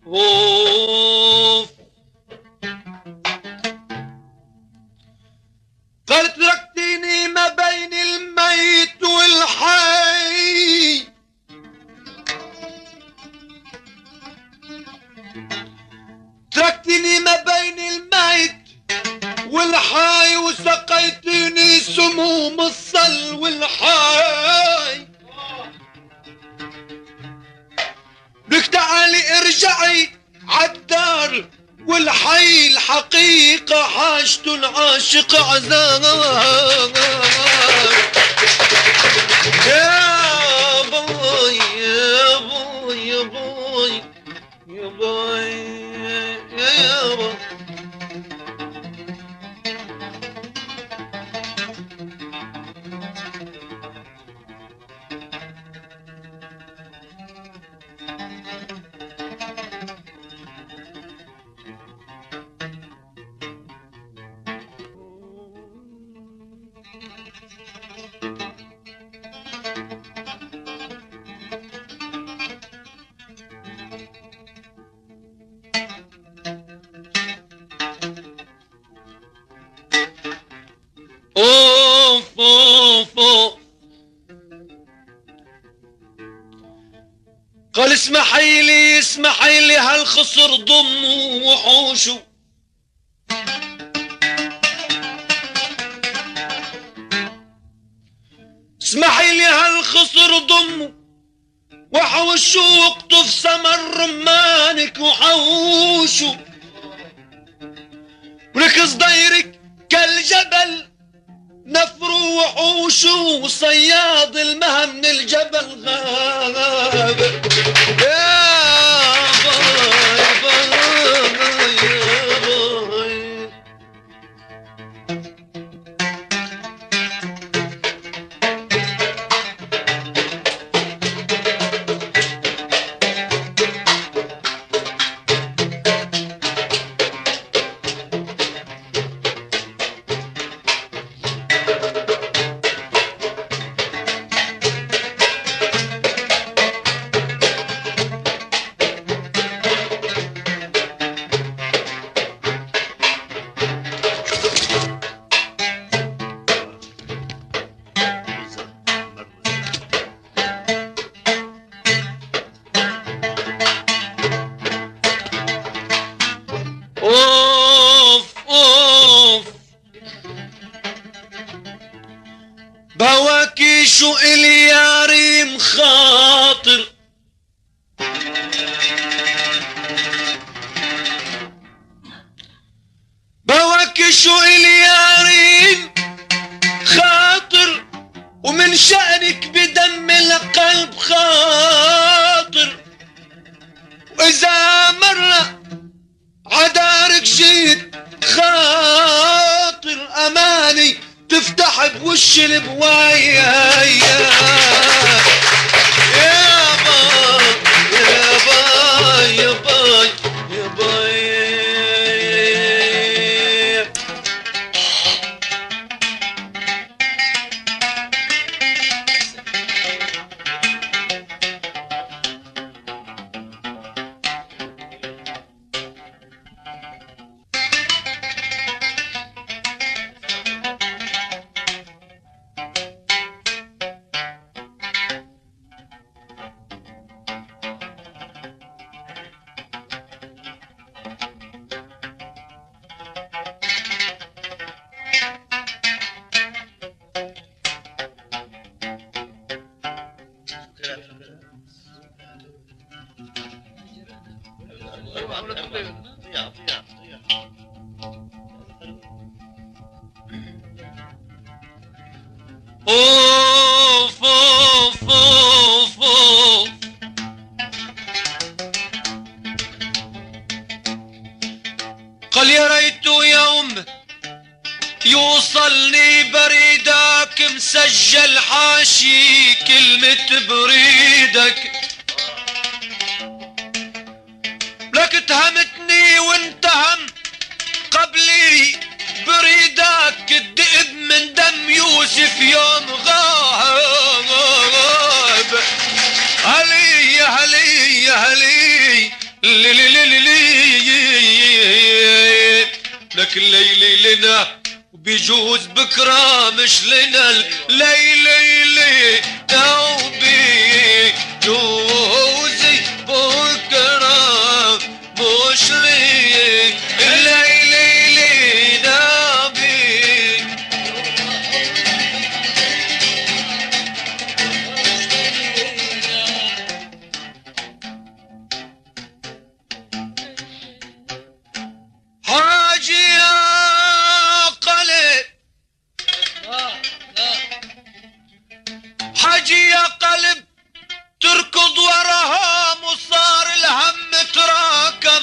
اوف. قال تركتني ما بين الميت والحي، تركتني ما بين الميت والحي وسقيتني سموم الصل والحي. لك تعالي ارجعي عالدار والحي الحقيقة حاجته العاشق عذاب. يا باي يا باي يا باي يا باي يا باي. اوف اوف اوف. قال اسمحي لي اسمحي لي هالخصر ضم وحوشه، اسمحي لي هالخصر ضم وحوشه واقطف ثمر رمانك وحوشه، ولك صديرك كالجبل نفر وحوشه وصياد المهم من الجبل غاب. يا باي باي يا باي. اوف اوف. بواكي شو الي يا ريم خاطر، بواكي شو الي يا ريم خاطر، ومن شأنك بدم القلب خاطر، وإذا مرة عدارك جيت خاطر أماني تفتح بوش البوايا. يا باي يا باي يا باي يا باي. اوف اوف اوف اوف. قال يا ريت يوم يوصلني بريدك مسجل حاشي كلمة بريدك، لك اتهمتني وانتهم قبلي بريدك الدئب من دم يوسف يوم غاب. هلي هلي هلي لك الليل لنا وبيجوز بكرة مش لنا الليل وبيجوز بكرة مش لي الليل نبي حاجي يا قلب حاجي يا قلب تركض وراها وصار الهم تراكم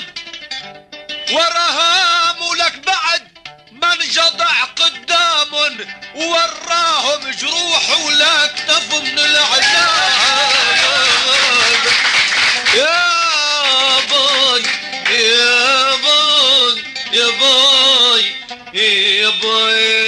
وراها ولك بعد من جضع قدام وراهم جروح ولا اكتف من العذاب يا باي يا باي يا باي يا باي